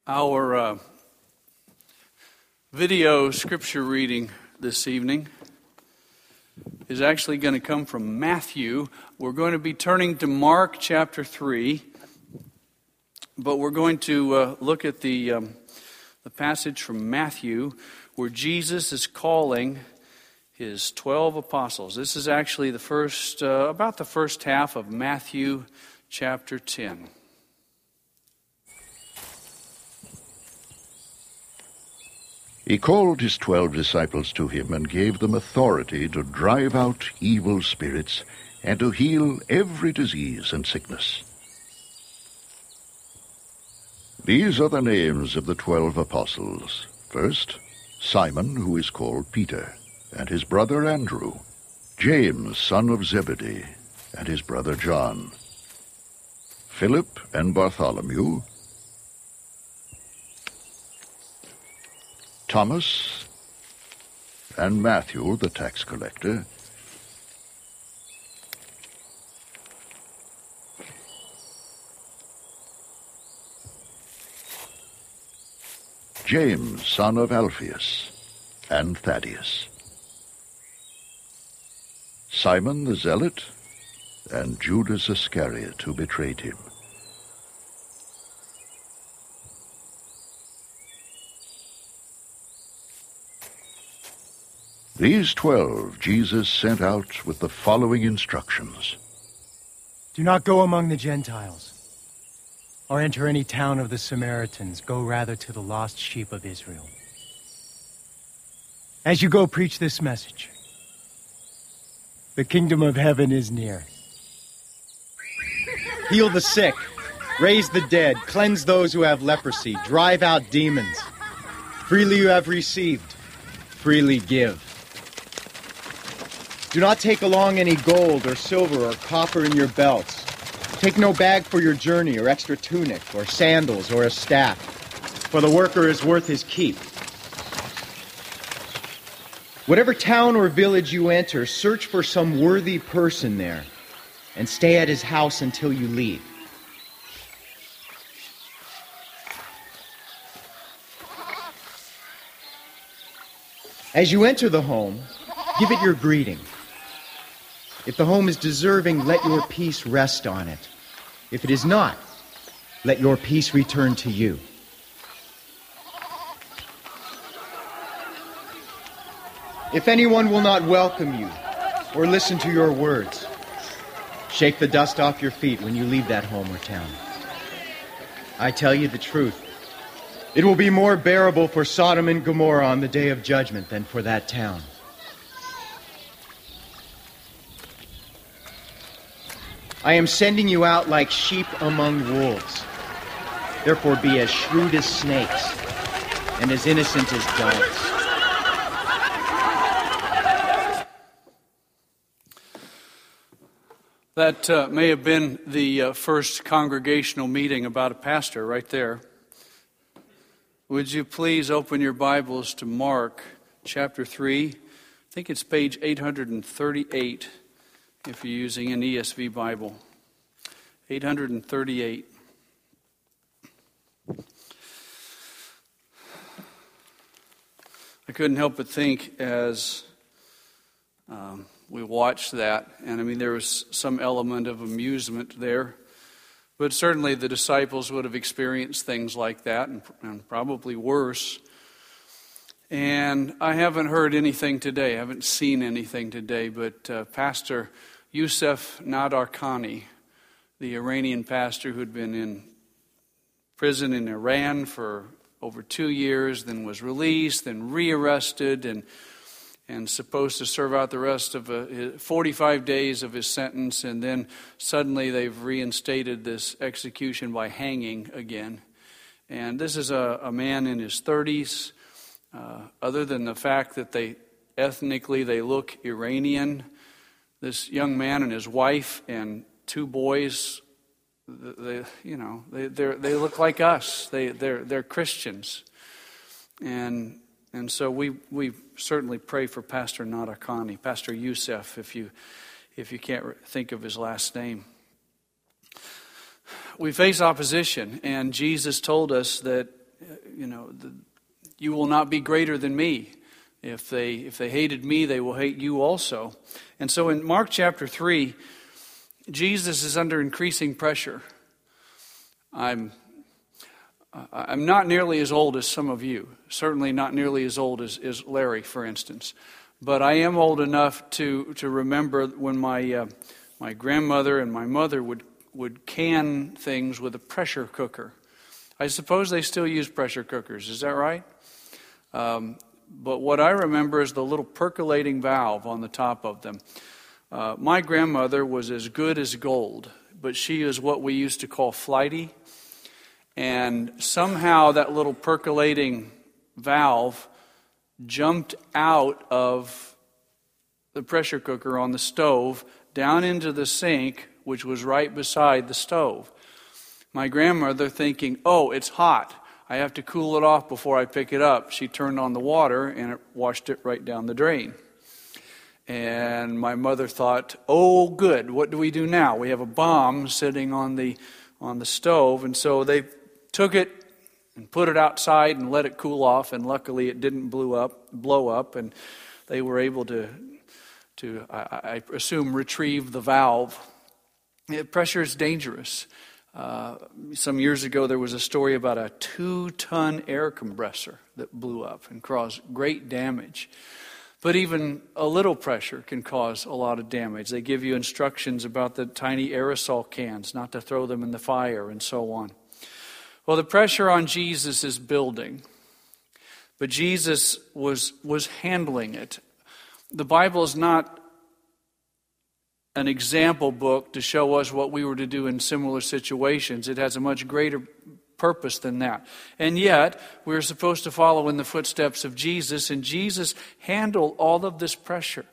Our video scripture reading this evening is actually going to come from Matthew. We're going to be turning to Mark chapter 3, but we're going to look at the passage from Matthew where Jesus is calling his 12 apostles. This is actually about the first half of Matthew chapter 10. He called his 12 disciples to him and gave them authority to drive out evil spirits and to heal every disease and sickness. These are the names of the 12 apostles. First, Simon, who is called Peter, and his brother Andrew, James, son of Zebedee, and his brother John, Philip and Bartholomew, Thomas and Matthew, the tax collector, James, son of Alphaeus, and Thaddeus, Simon the Zealot, and Judas Iscariot, who betrayed him. These 12 Jesus sent out with the following instructions. Do not go among the Gentiles, or enter any town of the Samaritans. Go rather to the lost sheep of Israel. As you go, preach this message. The kingdom of heaven is near. Heal the sick, raise the dead, cleanse those who have leprosy, drive out demons. Freely you have received, freely give. Do not take along any gold or silver or copper in your belts. Take no bag for your journey or extra tunic or sandals or a staff, for the worker is worth his keep. Whatever town or village you enter, search for some worthy person there and stay at his house until you leave. As you enter the home, give it your greeting. If the home is deserving, let your peace rest on it. If it is not, let your peace return to you. If anyone will not welcome you or listen to your words, shake the dust off your feet when you leave that home or town. I tell you the truth, it will be more bearable for Sodom and Gomorrah on the day of judgment than for that town. I am sending you out like sheep among wolves. Therefore be as shrewd as snakes and as innocent as doves. That may have been the first congregational meeting about a pastor right there. Would you please open your Bibles to Mark chapter 3? I think it's page 838 if you're using an ESV Bible. 838. I couldn't help but think as we watched that, and I mean there was some element of amusement there, but certainly the disciples would have experienced things like that and probably worse. And I haven't heard anything today, I haven't seen anything today, but Pastor Youssef Nadarkhani, the Iranian pastor who'd been in prison in Iran for over 2 years, then was released, then rearrested, and supposed to serve out the rest of 45 days of his sentence, and then suddenly they've reinstated this execution by hanging again. And this is a man in his 30s. Other than the fact that they look Iranian, this young man and his wife and 2 boys, they look like us. They're Christians, and so we certainly pray for Pastor Nadarkhani, Pastor Youssef, if you can't think of his last name. We face opposition, and Jesus told us that you will not be greater than me. If they hated me, they will hate you also. And so in Mark chapter 3, Jesus is under increasing pressure. I'm not nearly as old as some of you. Certainly not nearly as old as Larry, for instance. But I am old enough to remember when my grandmother and my mother would can things with a pressure cooker. I suppose they still use pressure cookers. Is that right? But what I remember is the little percolating valve on the top of them. My grandmother was as good as gold, but she is what we used to call flighty. And somehow that little percolating valve jumped out of the pressure cooker on the stove down into the sink, which was right beside the stove. My grandmother, thinking, oh, it's hot, I have to cool it off before I pick it up, she turned on the water and it washed it right down the drain. And my mother thought, oh, good, what do we do now? We have a bomb sitting on the stove. And so they took it and put it outside and let it cool off, and luckily it didn't blow up, and they were able to I assume, retrieve the valve. Pressure is dangerous. Some years ago there was a story about a 2-ton air compressor that blew up and caused great damage. But even a little pressure can cause a lot of damage. They give you instructions about the tiny aerosol cans, not to throw them in the fire, and so on. Well, the pressure on Jesus is building, but Jesus was handling it. The Bible is not an example book to show us what we were to do in similar situations. It has a much greater purpose than that. And yet, we're supposed to follow in the footsteps of Jesus, and Jesus handled all of this pressure.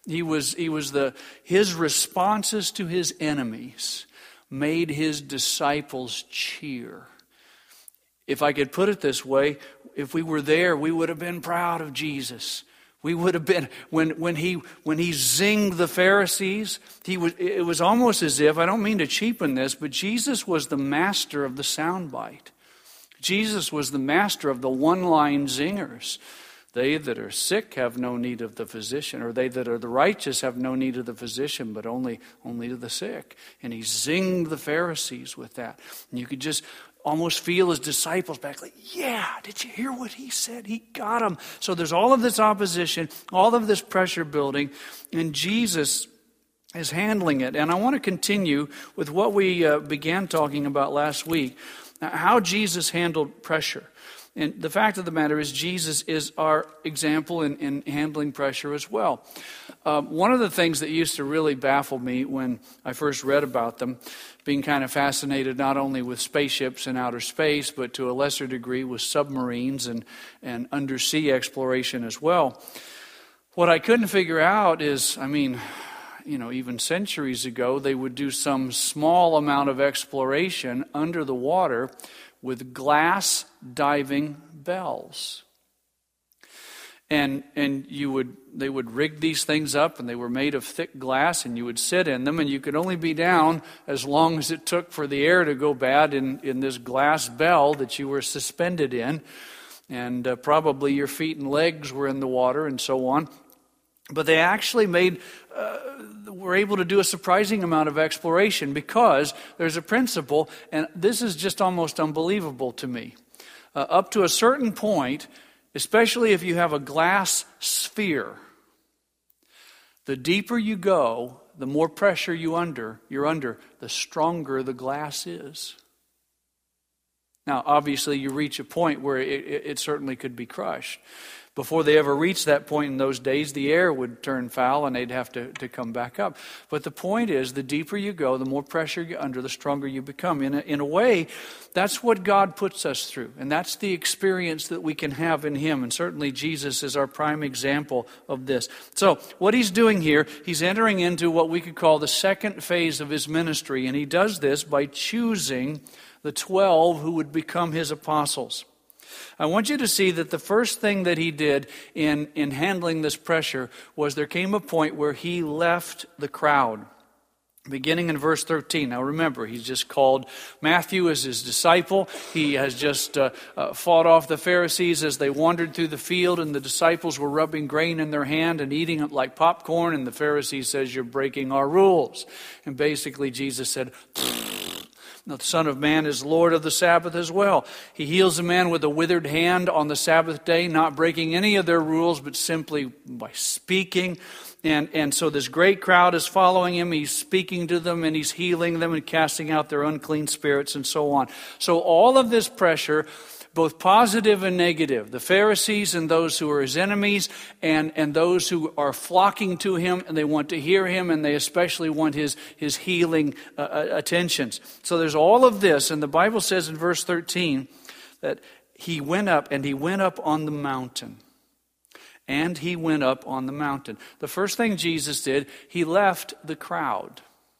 His responses to his enemies made his disciples cheer. If I could put it this way, if we were there, we would have been proud of Jesus. We would have been, when he zinged the Pharisees, it was almost as if, I don't mean to cheapen this, but Jesus was the master of the soundbite. Jesus was the master of the one-line zingers. They that are sick have no need of the physician, or they that are the righteous have no need of the physician, but only to the sick. And he zinged the Pharisees with that. And you could just almost feel his disciples back like, yeah, did you hear what he said? He got them. So there's all of this opposition, all of this pressure building, and Jesus is handling it. And I want to continue with what we began talking about last week, how Jesus handled pressure. And the fact of the matter is, Jesus is our example in handling pressure as well. One of the things that used to really baffle me when I first read about them, being kind of fascinated not only with spaceships in outer space, but to a lesser degree with submarines and undersea exploration as well. What I couldn't figure out is, even centuries ago, they would do some small amount of exploration under the water with glass diving bells. And they would rig these things up, and they were made of thick glass, and you would sit in them, and you could only be down as long as it took for the air to go bad in this glass bell that you were suspended in. And probably your feet and legs were in the water and so on. But they actually were able to do a surprising amount of exploration, because there's a principle, and this is just almost unbelievable to me. Up to a certain point, especially if you have a glass sphere, the deeper you go, the more pressure you're under, the stronger the glass is. Now, obviously, you reach a point where it certainly could be crushed. Before they ever reached that point in those days, the air would turn foul and they'd have to come back up. But the point is, the deeper you go, the more pressure you're under, the stronger you become. In a way, that's what God puts us through. And that's the experience that we can have in Him. And certainly Jesus is our prime example of this. So what He's doing here, He's entering into what we could call the second phase of His ministry. And He does this by choosing the 12 who would become His apostles. I want you to see that the first thing that He did in handling this pressure was there came a point where He left the crowd. Beginning in verse 13. Now remember, he's just called Matthew as his disciple. He has just fought off the Pharisees as they wandered through the field, and the disciples were rubbing grain in their hand and eating it like popcorn, and the Pharisee says, "You're breaking our rules." And basically Jesus said, "The Son of Man is Lord of the Sabbath as well." He heals a man with a withered hand on the Sabbath day, not breaking any of their rules, but simply by speaking. And so this great crowd is following him. He's speaking to them and he's healing them and casting out their unclean spirits and so on. So all of this pressure, both positive and negative, the Pharisees and those who are his enemies and those who are flocking to him and they want to hear him and they especially want his healing attentions. So there's all of this, and the Bible says in verse 13 that he went up on the mountain. And he went up on the mountain. The first thing Jesus did, he left the crowd.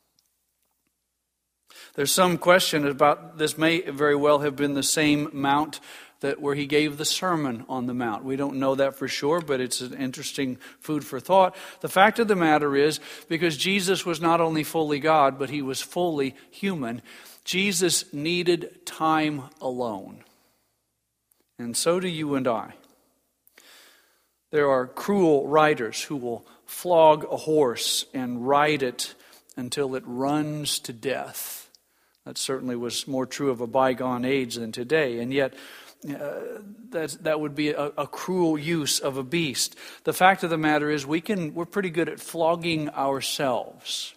There's some question about this may very well have been the same mount where he gave the Sermon on the Mount. We don't know that for sure, but it's an interesting food for thought. The fact of the matter is, because Jesus was not only fully God, but he was fully human, Jesus needed time alone. And so do you and I. There are cruel riders who will flog a horse and ride it until it runs to death. That certainly was more true of a bygone age than today. And yet, that would be a cruel use of a beast. The fact of the matter is, we're pretty good at flogging ourselves.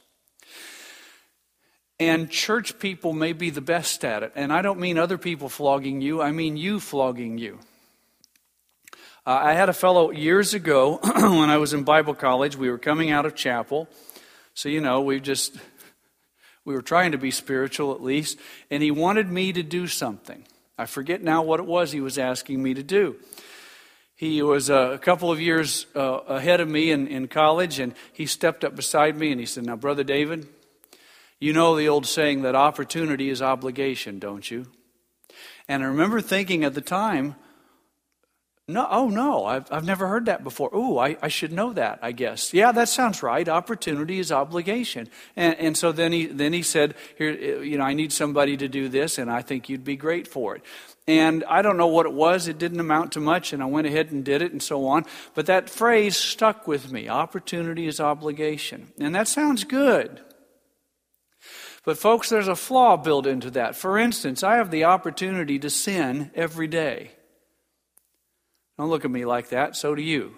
And church people may be the best at it. And I don't mean other people flogging you, I mean you flogging you. I had a fellow years ago when I was in Bible college. We were coming out of chapel. So, we were trying to be spiritual at least. And he wanted me to do something. I forget now what it was he was asking me to do. He was a couple of years ahead of me in college. And he stepped up beside me and he said, "Now, Brother David, you know the old saying that opportunity is obligation, don't you?" And I remember thinking at the time, No, I've never heard that before. I should know that, I guess. Yeah, that sounds right. Opportunity is obligation. And so then he said, "Here, I need somebody to do this, and I think you'd be great for it." And I don't know what it was. It didn't amount to much, and I went ahead and did it and so on. But that phrase stuck with me. Opportunity is obligation. And that sounds good. But folks, there's a flaw built into that. For instance, I have the opportunity to sin every day. Don't look at me like that, so do you.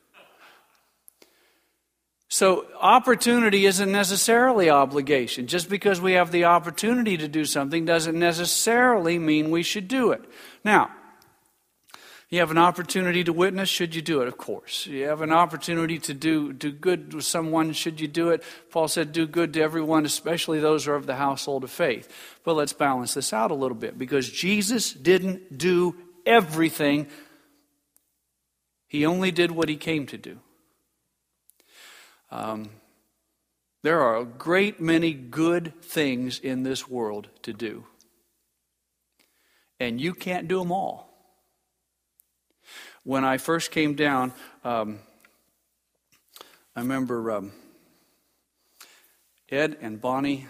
So opportunity isn't necessarily obligation. Just because we have the opportunity to do something doesn't necessarily mean we should do it. Now, you have an opportunity to witness, should you do it? Of course. You have an opportunity to do good with someone, should you do it? Paul said, do good to everyone, especially those who are of the household of faith. But let's balance this out a little bit, because Jesus didn't do everything. He only did what he came to do. There are a great many good things in this world to do. And you can't do them all. When I first came down, I remember Ed and Bonnie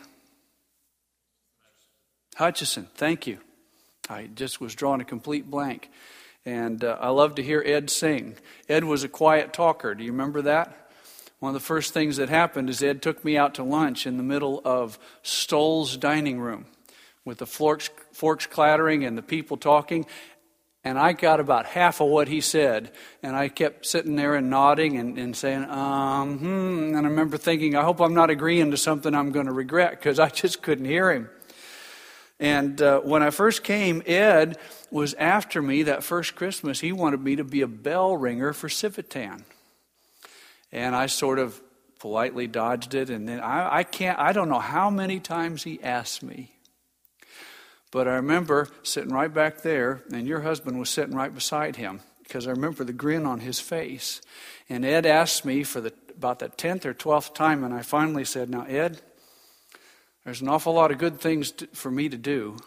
Hutchison, thank you. I just was drawing a complete blank. And I love to hear Ed sing. Ed was a quiet talker. Do you remember that? One of the first things that happened is Ed took me out to lunch in the middle of Stoll's dining room with the forks clattering and the people talking. And I got about half of what he said. And I kept sitting there and nodding and saying, And I remember thinking, I hope I'm not agreeing to something I'm going to regret, because I just couldn't hear him. And when I first came, Ed was after me that first Christmas. He wanted me to be a bell ringer for Civitan. And I sort of politely dodged it. And then I don't know how many times he asked me. But I remember sitting right back there, and your husband was sitting right beside him, because I remember the grin on his face. And Ed asked me for about the 10th or 12th time, and I finally said, "Now, Ed, there's an awful lot of good things for me to do,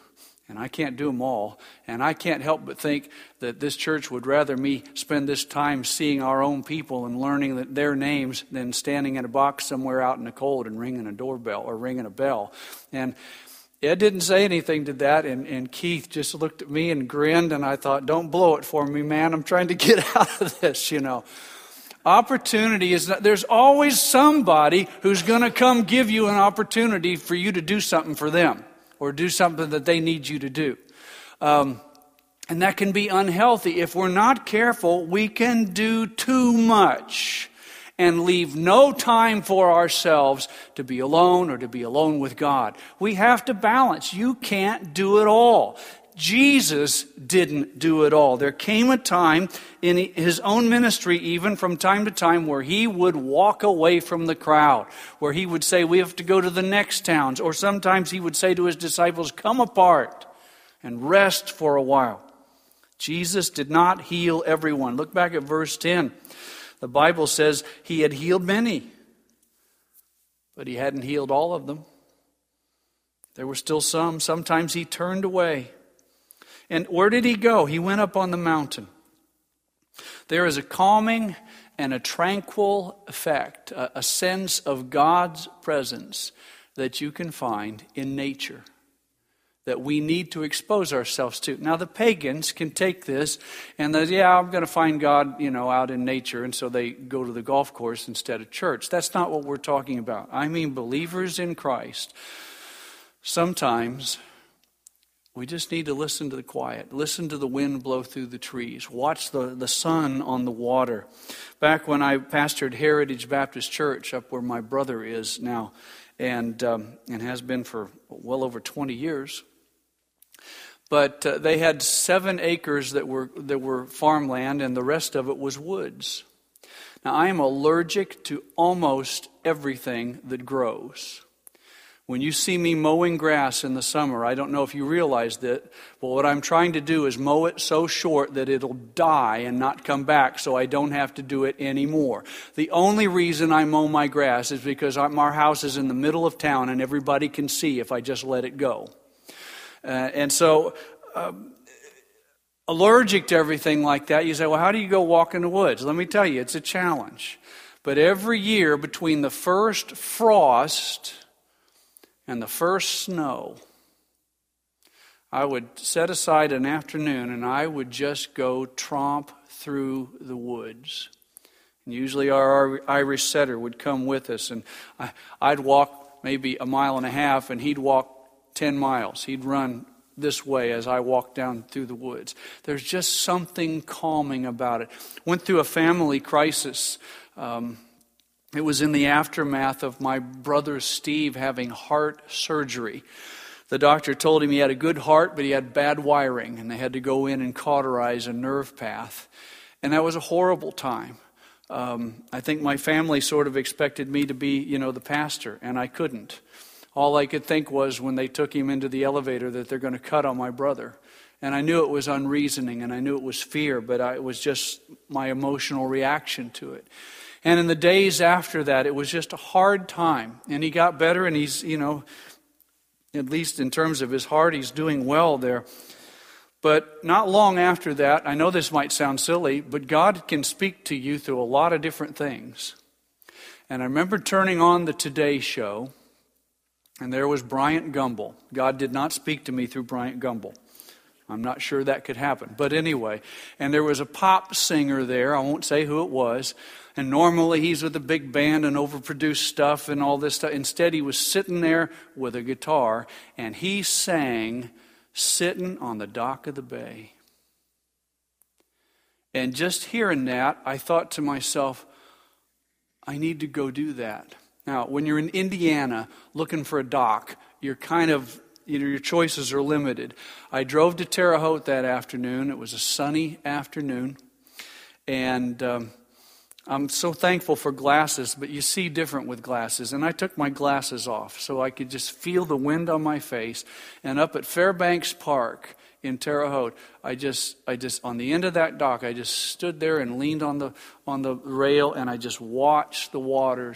And I can't do them all. And I can't help but think that this church would rather me spend this time seeing our own people and learning their names than standing in a box somewhere out in the cold and ringing a doorbell or ringing a bell. And Ed didn't say anything to that, and Keith just looked at me and grinned, and I thought, don't blow it for me, man. I'm trying to get out of this, Opportunity is not, there's always somebody who's going to come give you an opportunity for you to do something for them or do something that they need you to do. And that can be unhealthy. If we're not careful, we can do too much and leave no time for ourselves to be alone or to be alone with God. We have to balance. You can't do it all. Jesus didn't do it all. There came a time in his own ministry, even from time to time, where he would walk away from the crowd, where he would say, we have to go to the next towns. Or sometimes he would say to his disciples, come apart and rest for a while. Jesus did not heal everyone. Look back at verse 10. The Bible says he had healed many, but he hadn't healed all of them. There were still some. Sometimes he turned away. And where did he go? He went up on the mountain. There is a calming and a tranquil effect, a sense of God's presence that you can find in nature that we need to expose ourselves to. Now, the pagans can take this and they, I'm going to find God, out in nature, and so they go to the golf course instead of church. That's not what we're talking about. I mean, believers in Christ, sometimes we just need to listen to the quiet. Listen to the wind blow through the trees. Watch the sun on the water. Back when I pastored Heritage Baptist Church up where my brother is now, and has been for well over 20 years. But they had 7 acres that were farmland, and the rest of it was woods. Now, I am allergic to almost everything that grows. When you see me mowing grass in the summer, I don't know if you realized it, but what I'm trying to do is mow it so short that it'll die and not come back so I don't have to do it anymore. The only reason I mow my grass is because our house is in the middle of town and everybody can see if I just let it go. Allergic to everything like that, you say, well, how do you go walk in the woods? Let me tell you, it's a challenge. But every year between the first frost and the first snow, I would set aside an afternoon and I would just go tromp through the woods. And usually our Irish setter would come with us, and I'd walk maybe 1.5 miles and he'd walk 10 miles. He'd run this way as I walked down through the woods. There's just something calming about it. Went through a family crisis. It was in the aftermath of my brother Steve having heart surgery. The doctor told him he had a good heart, but he had bad wiring, and they had to go in and cauterize a nerve path. And that was a horrible time. I think my family sort of expected me to be, the pastor, and I couldn't. All I could think was when they took him into the elevator that they're going to cut on my brother. And I knew it was unreasoning, and I knew it was fear, but it was just my emotional reaction to it. And in the days after that, it was just a hard time. And he got better, and he's, at least in terms of his heart, he's doing well there. But not long after that, I know this might sound silly, but God can speak to you through a lot of different things. And I remember turning on the Today Show, and there was Bryant Gumbel. God did not speak to me through Bryant Gumbel. I'm not sure that could happen. But anyway, and there was a pop singer there. I won't say who it was. And normally he's with a big band and overproduced stuff and all this stuff. Instead, he was sitting there with a guitar, and he sang Sitting on the Dock of the Bay. And just hearing that, I thought to myself, I need to go do that. Now, when you're in Indiana looking for a dock, you're kind of, your choices are limited. I drove to Terre Haute that afternoon. It was a sunny afternoon. And I'm so thankful for glasses, but you see different with glasses. And I took my glasses off so I could just feel the wind on my face. And up at Fairbanks Park in Terre Haute, I just on the end of that dock, I just stood there and leaned on the rail, and I just watched the waters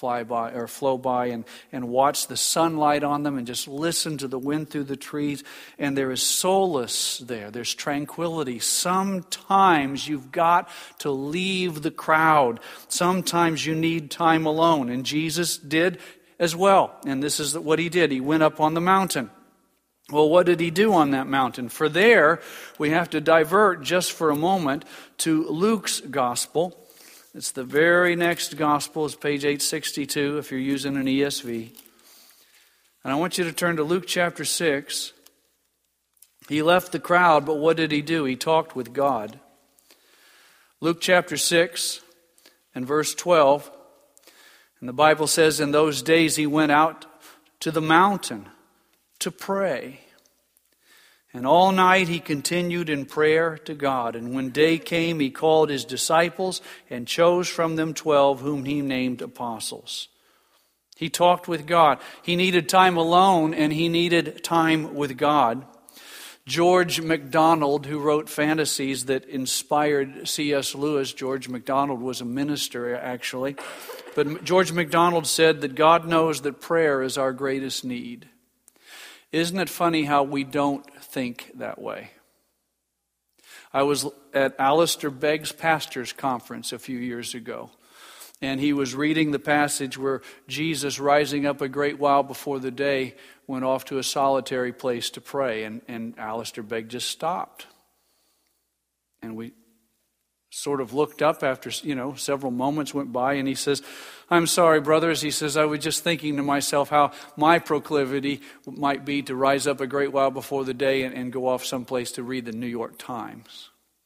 fly by or flow by and watch the sunlight on them and just listen to the wind through the trees. And there is solace there. There's tranquility. Sometimes you've got to leave the crowd. Sometimes you need time alone. And Jesus did as well. And this is what he did. He went up on the mountain. Well, what did he do on that mountain? For there, we have to divert just for a moment to Luke's gospel. It's the very next gospel. It's page 862 if you're using an ESV. And I want you to turn to Luke chapter 6. He left the crowd, but what did he do? He talked with God. Luke chapter 6 and verse 12. And the Bible says, in those days he went out to the mountain to pray. And all night he continued in prayer to God. And when day came, he called his disciples and chose from them 12 whom he named apostles. He talked with God. He needed time alone and he needed time with God. George MacDonald, who wrote fantasies that inspired C.S. Lewis, George MacDonald was a minister actually, but George MacDonald said that God knows that prayer is our greatest need. Isn't it funny how we don't think that way? I was at Alistair Begg's pastor's conference a few years ago, and he was reading the passage where Jesus, rising up a great while before the day, went off to a solitary place to pray, and Alistair Begg just stopped. And we sort of looked up after, several moments went by, and he says, I'm sorry, brothers. He says, I was just thinking to myself how my proclivity might be to rise up a great while before the day and go off someplace to read the New York Times.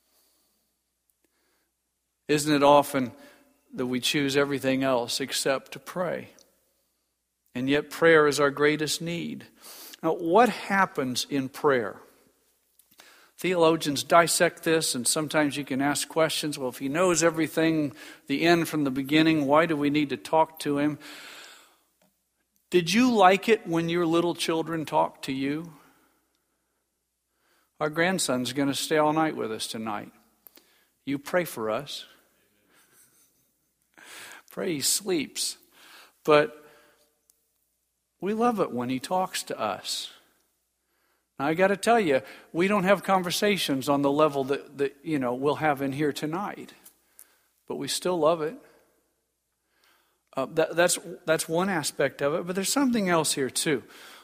Isn't it often that we choose everything else except to pray? And yet prayer is our greatest need. Now, what happens in prayer? Theologians dissect this, and sometimes you can ask questions. Well, if he knows everything, the end from the beginning, why do we need to talk to him? Did you like it when your little children talked to you? Our grandson's going to stay all night with us tonight. You pray for us. Pray he sleeps. But we love it when he talks to us. Now, I got to tell you, we don't have conversations on the level that we'll have in here tonight, but we still love it. That's one aspect of it, but there's something else here too.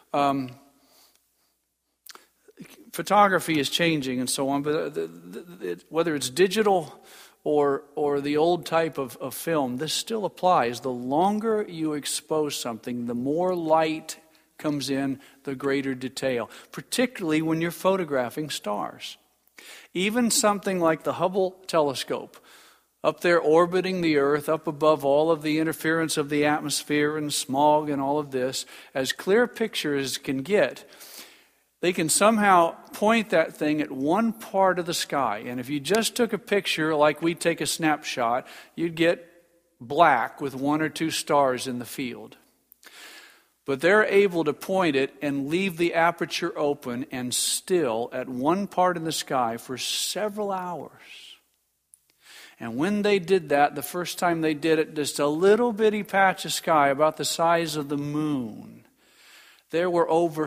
Photography is changing and so on, but whether it's digital or the old type of film, this still applies. The longer you expose something, the more light comes in, the greater detail, particularly when you're photographing stars. Even something like the Hubble telescope, up there orbiting the Earth, up above all of the interference of the atmosphere and smog and all of this, as clear a picture as can get, they can somehow point that thing at one part of the sky. And if you just took a picture like we take a snapshot, you'd get black with one or two stars in the field. But they're able to point it and leave the aperture open and still at one part in the sky for several hours. And when they did that, the first time they did it, just a little bitty patch of sky about the size of the moon, there were over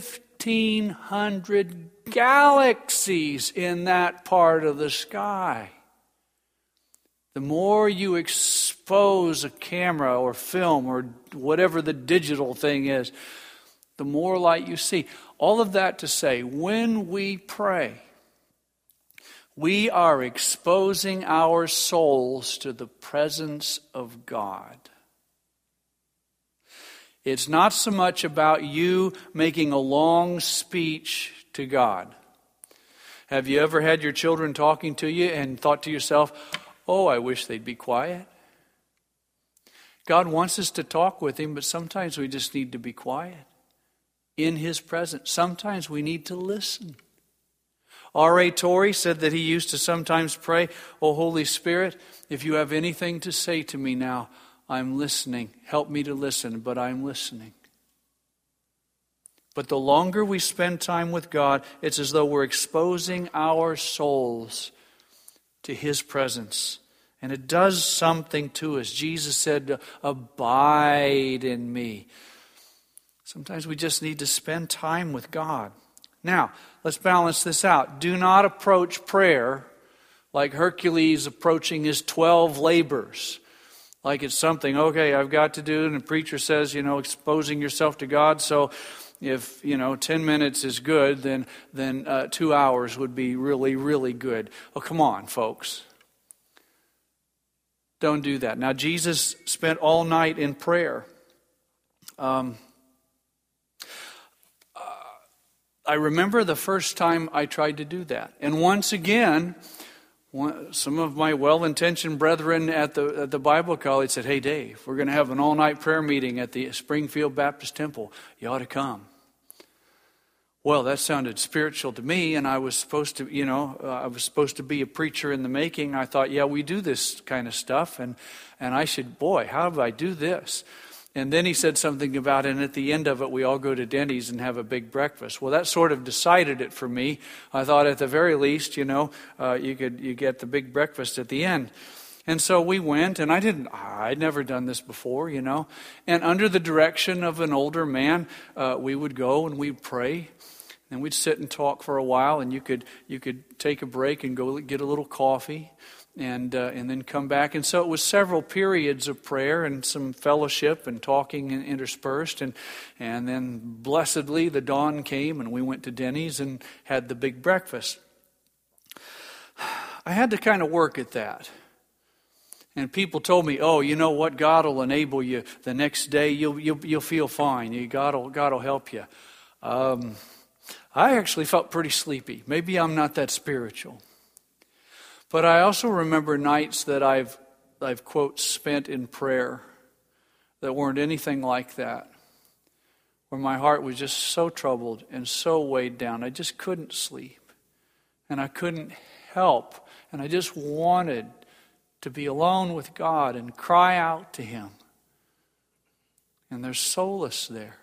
1,500 galaxies in that part of the sky. The more you expose a camera or film or whatever the digital thing is, the more light you see. All of that to say, when we pray, we are exposing our souls to the presence of God. It's not so much about you making a long speech to God. Have you ever had your children talking to you and thought to yourself, oh, I wish they'd be quiet? God wants us to talk with Him, but sometimes we just need to be quiet in His presence. Sometimes we need to listen. R.A. Torrey said that he used to sometimes pray, oh, Holy Spirit, if you have anything to say to me now, I'm listening. Help me to listen, but I'm listening. But the longer we spend time with God, it's as though we're exposing our souls to His presence. And it does something to us. Jesus said, abide in me. Sometimes we just need to spend time with God. Now, let's balance this out. Do not approach prayer like Hercules approaching his 12 labors. Like it's something, okay, I've got to do. And the preacher says, exposing yourself to God. So if, 10 minutes is good, then 2 hours would be really, really good. Oh, come on, folks. Don't do that. Now, Jesus spent all night in prayer. I remember the first time I tried to do that. And once again, some of my well-intentioned brethren at the Bible college said, hey, Dave, we're going to have an all-night prayer meeting at the Springfield Baptist Temple. You ought to come. Well, that sounded spiritual to me, and I was supposed to, be a preacher in the making. I thought, yeah, we do this kind of stuff, and I should, how do I do this? And then he said something about, and at the end of it, we all go to Denny's and have a big breakfast. Well, that sort of decided it for me. I thought at the very least, you get the big breakfast at the end. And so we went, and I'd never done this before, And under the direction of an older man, we would go and we'd pray. And we'd sit and talk for a while, and you could take a break and go get a little coffee, and then come back. And so it was several periods of prayer and some fellowship and talking and interspersed. And then blessedly the dawn came, and we went to Denny's and had the big breakfast. I had to kind of work at that. And people told me, oh, you know what? God will enable you the next day. You'll feel fine. God will help you. I actually felt pretty sleepy. Maybe I'm not that spiritual. But I also remember nights that I've quote, spent in prayer that weren't anything like that, where my heart was just so troubled and so weighed down. I just couldn't sleep, and I couldn't help, and I just wanted to be alone with God and cry out to Him. And there's solace there.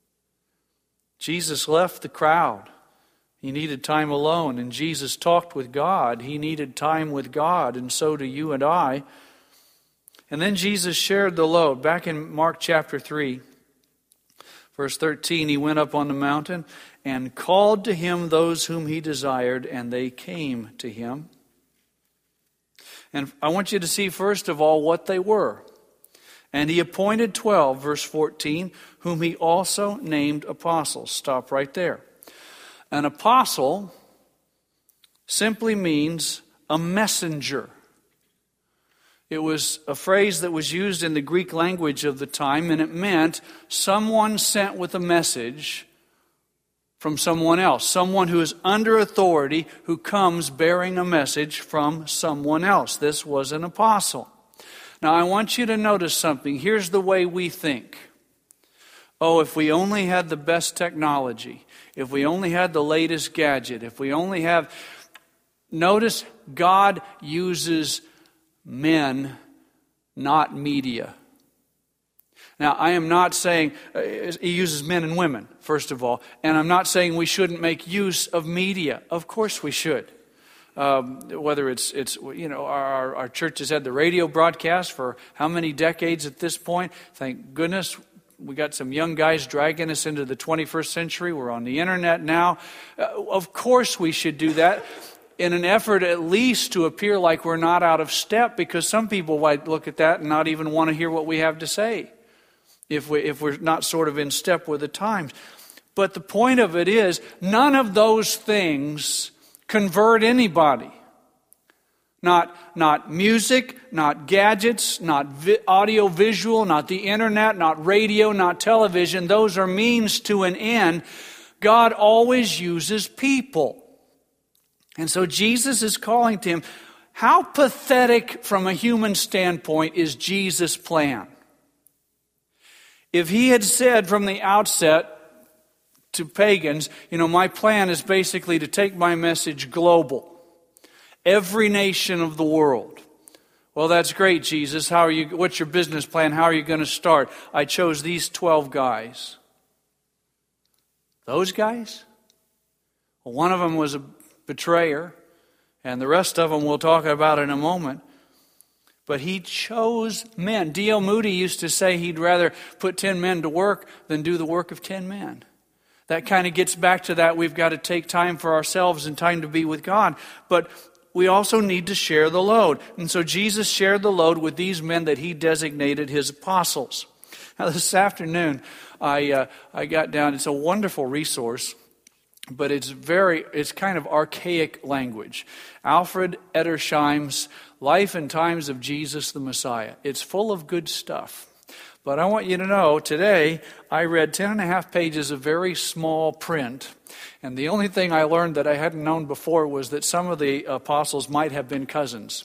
Jesus left the crowd. He needed time alone, and Jesus talked with God. He needed time with God, and so do you and I. And then Jesus shared the load. Back in Mark chapter 3, verse 13, He went up on the mountain and called to Him those whom He desired, and they came to Him. And I want you to see, first of all, what they were. And He appointed 12, verse 14, whom He also named apostles. Stop right there. An apostle simply means a messenger. It was a phrase that was used in the Greek language of the time, and it meant someone sent with a message from someone else. Someone who is under authority, who comes bearing a message from someone else. This was an apostle. Now, I want you to notice something. Here's the way we think. Oh, if we only had the best technology, if we only had the latest gadget, if we only have... Notice, God uses men, not media. Now, I am not saying... He uses men and women, first of all. And I'm not saying we shouldn't make use of media. Of course we should. Whether it's our church has had the radio broadcast for how many decades at this point? Thank goodness we got some young guys dragging us into the 21st century. We're on the internet now. Of course we should do that in an effort at least to appear like we're not out of step, because some people might look at that and not even want to hear what we have to say if we're not sort of in step with the times. But the point of it is, none of those things convert anybody. Not music, not gadgets, not audio visual, not the internet, not radio, not television. Those are means to an end. God always uses people. And so Jesus is calling to him. How pathetic from a human standpoint is Jesus' plan? If he had said from the outset to pagans, my plan is basically to take my message global. Every nation of the world. Well, that's great, Jesus. What's your business plan? How are you going to start? I chose these 12 guys. Those guys? Well, one of them was a betrayer, and the rest of them we'll talk about in a moment. But he chose men. D.L. Moody used to say he'd rather put 10 men to work than do the work of 10 men. That kind of gets back to that. We've got to take time for ourselves and time to be with God. But we also need to share the load. And so Jesus shared the load with these men that he designated his apostles. Now this afternoon, I got down. It's a wonderful resource, but it's kind of archaic language. Alfred Edersheim's Life and Times of Jesus the Messiah. It's full of good stuff. But I want you to know, today I read 10.5 pages of very small print. And the only thing I learned that I hadn't known before was that some of the apostles might have been cousins.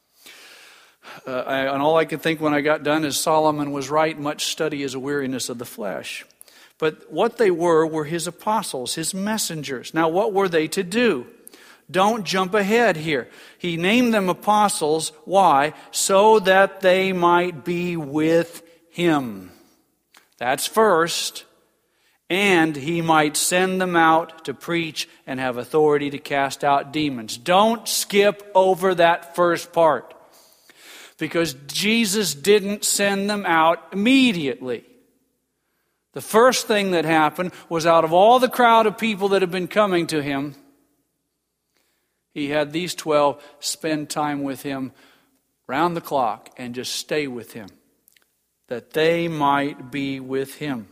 And all I could think when I got done is Solomon was right, much study is a weariness of the flesh. But what they were his apostles, his messengers. Now what were they to do? Don't jump ahead here. He named them apostles. Why? So that they might be with him. That's first. And he might send them out to preach and have authority to cast out demons. Don't skip over that first part. Because Jesus didn't send them out immediately. The first thing that happened was, out of all the crowd of people that had been coming to him, he had these 12 spend time with him round the clock and just stay with him, that they might be with him.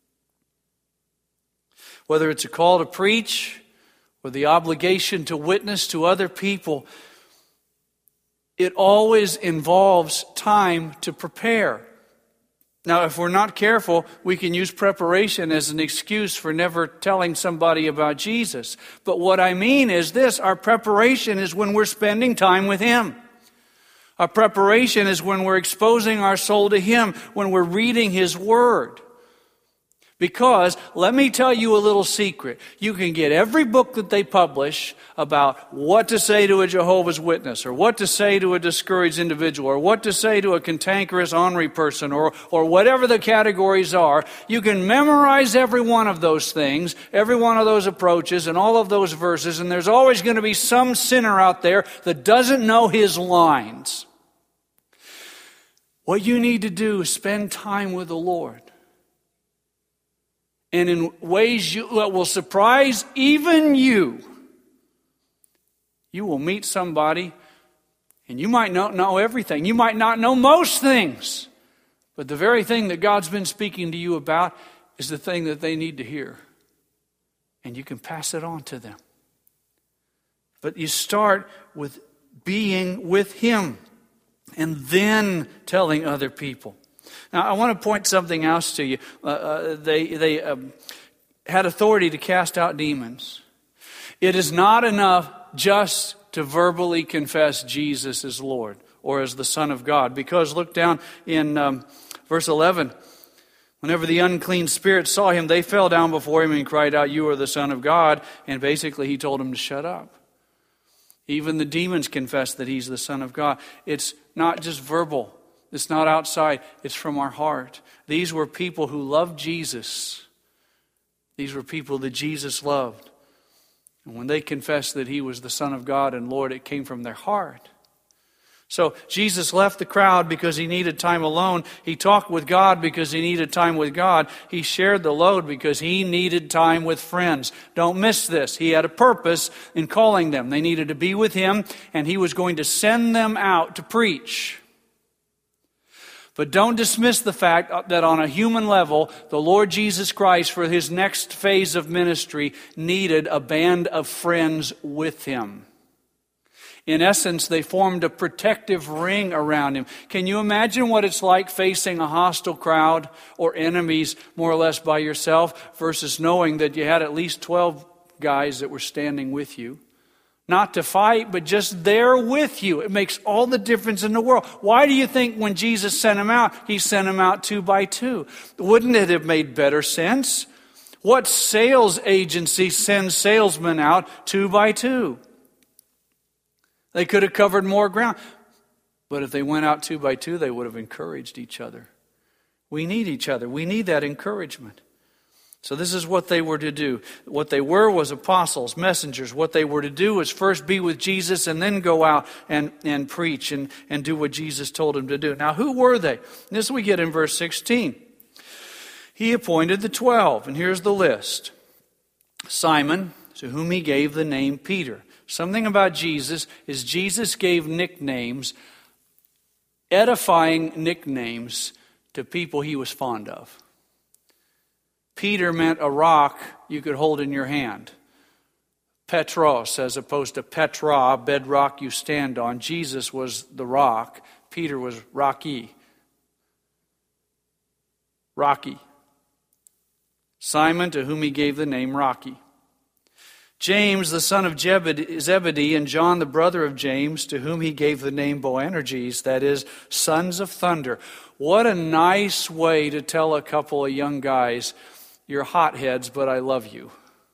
Whether it's a call to preach or the obligation to witness to other people, it always involves time to prepare. Now, if we're not careful, we can use preparation as an excuse for never telling somebody about Jesus. But what I mean is this: our preparation is when we're spending time with him. Our preparation is when we're exposing our soul to him, when we're reading his word. Because, let me tell you a little secret. You can get every book that they publish about what to say to a Jehovah's Witness, or what to say to a discouraged individual, or what to say to a cantankerous, ornery person, or whatever the categories are. You can memorize every one of those things, every one of those approaches, and all of those verses, and there's always going to be some sinner out there that doesn't know his lines. What you need to do is spend time with the Lord. And in ways that will surprise even you. You will meet somebody, and you might not know everything. You might not know most things. But the very thing that God's been speaking to you about is the thing that they need to hear. And you can pass it on to them. But you start with being with him, and then telling other people. Now, I want to point something else to you. They had authority to cast out demons. It is not enough just to verbally confess Jesus as Lord or as the Son of God. Because look down in verse 11. Whenever the unclean spirits saw him, they fell down before him and cried out, "You are the Son of God." And basically he told them to shut up. Even the demons confess that he's the Son of God. It's not just verbal. It's not outside. It's from our heart. These were people who loved Jesus. These were people that Jesus loved. And when they confessed that he was the Son of God and Lord, it came from their heart. So Jesus left the crowd because he needed time alone. He talked with God because he needed time with God. He shared the load because he needed time with friends. Don't miss this. He had a purpose in calling them. They needed to be with him, and he was going to send them out to preach. But don't dismiss the fact that on a human level, the Lord Jesus Christ, for his next phase of ministry, needed a band of friends with him. In essence, they formed a protective ring around him. Can you imagine what it's like facing a hostile crowd or enemies more or less by yourself versus knowing that you had at least 12 guys that were standing with you? Not to fight, but just there with you. It makes all the difference in the world. Why do you think when Jesus sent them out, he sent them out 2 by 2? Wouldn't it have made better sense? What sales agency sends salesmen out 2 by 2? They could have covered more ground. But if they went out 2 by 2, they would have encouraged each other. We need each other. We need that encouragement. So this is what they were to do. What they were was apostles, messengers. What they were to do was first be with Jesus and then go out and preach and do what Jesus told them to do. Now, who were they? This we get in verse 16. He appointed the 12, and here's the list. Simon, to whom he gave the name Peter. Something about Jesus is Jesus gave nicknames, edifying nicknames to people he was fond of. Peter meant a rock you could hold in your hand. Petros, as opposed to Petra, bedrock you stand on. Jesus was the rock. Peter was Rocky. Rocky. Simon, to whom he gave the name Rocky. James, the son of Zebedee, and John, the brother of James, to whom he gave the name Boanerges, that is, sons of thunder. What a nice way to tell a couple of young guys, you're hotheads, but I love you.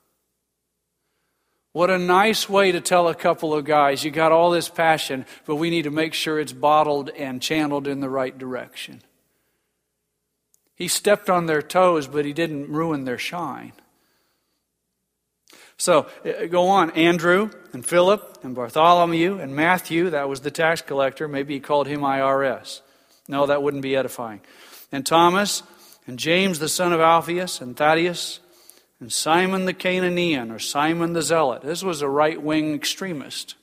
What a nice way to tell a couple of guys, you got all this passion, but we need to make sure it's bottled and channeled in the right direction. He stepped on their toes, but he didn't ruin their shine. So, go on. Andrew and Philip and Bartholomew and Matthew, that was the tax collector. Maybe he called him IRS. No, that wouldn't be edifying. And Thomas and James, the son of Alphaeus, and Thaddeus, and Simon the Canaanian, or Simon the Zealot. This was a right-wing extremist.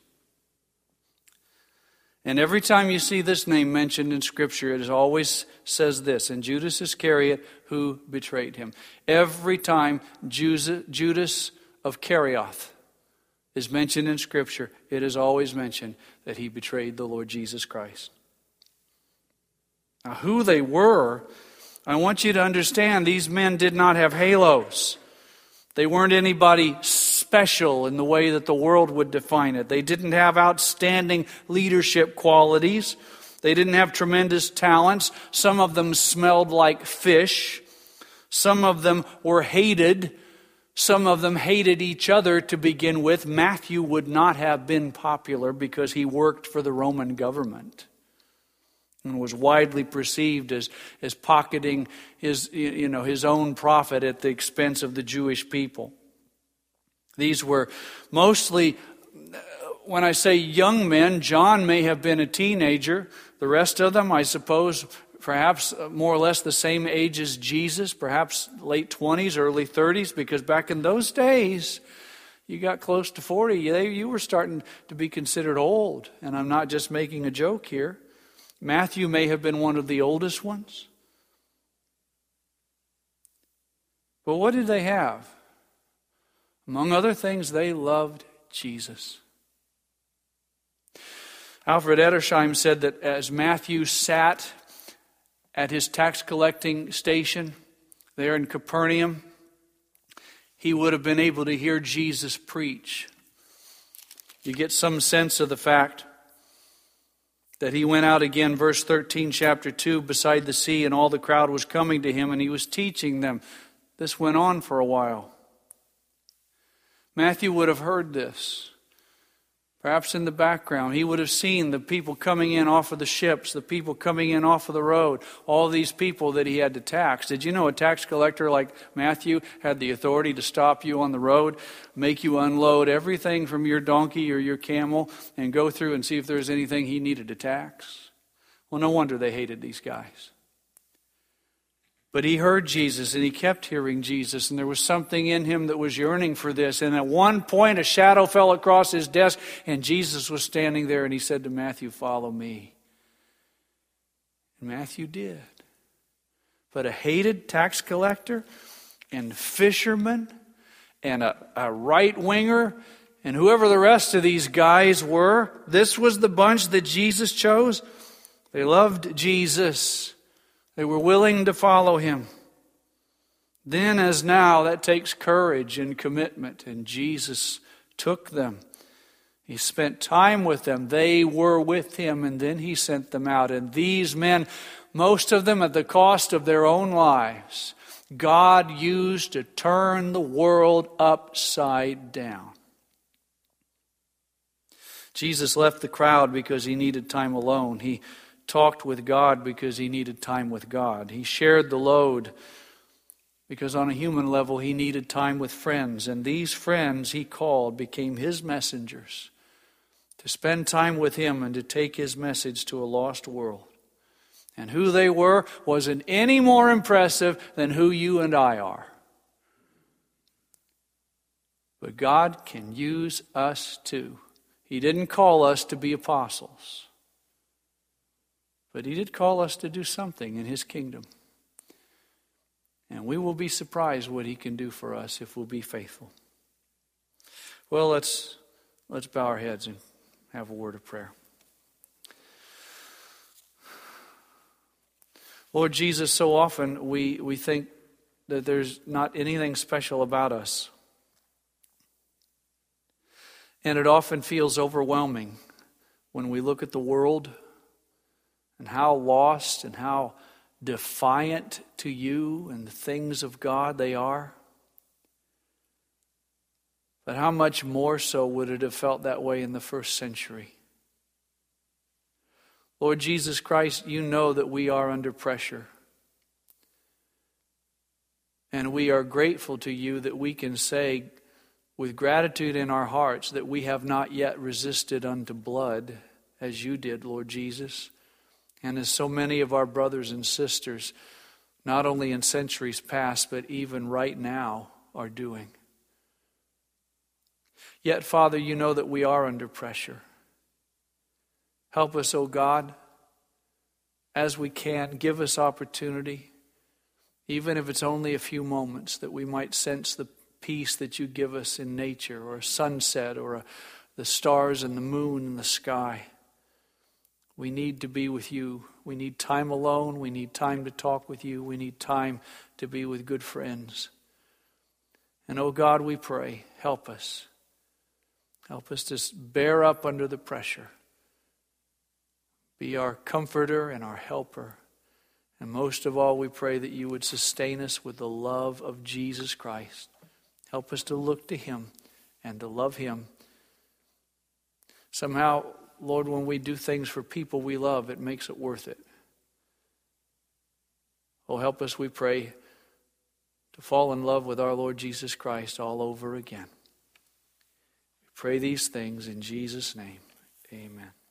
And every time you see this name mentioned in Scripture, it always says this, and Judas Iscariot, who betrayed him. Every time Judas of Kerioth is mentioned in Scripture, it is always mentioned that he betrayed the Lord Jesus Christ. Now, who they were, I want you to understand, these men did not have halos. They weren't anybody special in the way that the world would define it. They didn't have outstanding leadership qualities. They didn't have tremendous talents. Some of them smelled like fish. Some of them were hated. Some of them hated each other to begin with. Matthew would not have been popular because he worked for the Roman government and was widely perceived as pocketing his own profit at the expense of the Jewish people. These were mostly, when I say young men, John may have been a teenager. The rest of them, I suppose, perhaps more or less the same age as Jesus, perhaps late 20s, early 30s, because back in those days, you got close to 40. You were starting to be considered old, and I'm not just making a joke here. Matthew may have been one of the oldest ones. But what did they have? Among other things, they loved Jesus. Alfred Edersheim said that as Matthew sat at his tax collecting station there in Capernaum, he would have been able to hear Jesus preach. You get some sense of the fact that he went out again, verse 13, chapter 2, beside the sea, and all the crowd was coming to him, and he was teaching them. This went on for a while. Matthew would have heard this. Perhaps in the background, he would have seen the people coming in off of the ships, the people coming in off of the road, all these people that he had to tax. Did you know a tax collector like Matthew had the authority to stop you on the road, make you unload everything from your donkey or your camel, and go through and see if there's anything he needed to tax? Well, no wonder they hated these guys. But he heard Jesus, and he kept hearing Jesus, and there was something in him that was yearning for this. And at one point, a shadow fell across his desk, and Jesus was standing there, and he said to Matthew, "Follow me." And Matthew did. But a hated tax collector and fisherman and a right-winger and whoever the rest of these guys were, this was the bunch that Jesus chose. They loved Jesus. They were willing to follow him. Then as now, that takes courage and commitment. And Jesus took them. He spent time with them. They were with him, and then he sent them out. And these men, most of them at the cost of their own lives, God used to turn the world upside down. Jesus left the crowd because he needed time alone. He talked with God because he needed time with God. He shared the load Because on a human level, he needed time with friends. And these friends he called became his messengers to spend time with him and to take his message to a lost world. And who they were wasn't any more impressive than who you and I are. But God can use us too. He didn't call us to be apostles, but he did call us to do something in his kingdom. And we will be surprised what he can do for us if we'll be faithful. Well, let's bow our heads and have a word of prayer. Lord Jesus, so often we think that there's not anything special about us. And it often feels overwhelming when we look at the world and how lost and how defiant to you and the things of God they are. But how much more so would it have felt that way in the first century? Lord Jesus Christ, you know that we are under pressure. And we are grateful to you that we can say with gratitude in our hearts that we have not yet resisted unto blood as you did, Lord Jesus. And as so many of our brothers and sisters, not only in centuries past, but even right now, are doing. Yet, Father, you know that we are under pressure. Help us, O God, as we can. Give us opportunity, even if it's only a few moments, that we might sense the peace that you give us in nature, or a sunset, or the stars and the moon in the sky. We need to be with you. We need time alone. We need time to talk with you. We need time to be with good friends. And oh God, we pray, help us. Help us to bear up under the pressure. Be our comforter and our helper. And most of all, we pray that you would sustain us with the love of Jesus Christ. Help us to look to him and to love him. Somehow, Lord, when we do things for people we love, it makes it worth it. Oh, help us, we pray, to fall in love with our Lord Jesus Christ all over again. We pray these things in Jesus' name. Amen.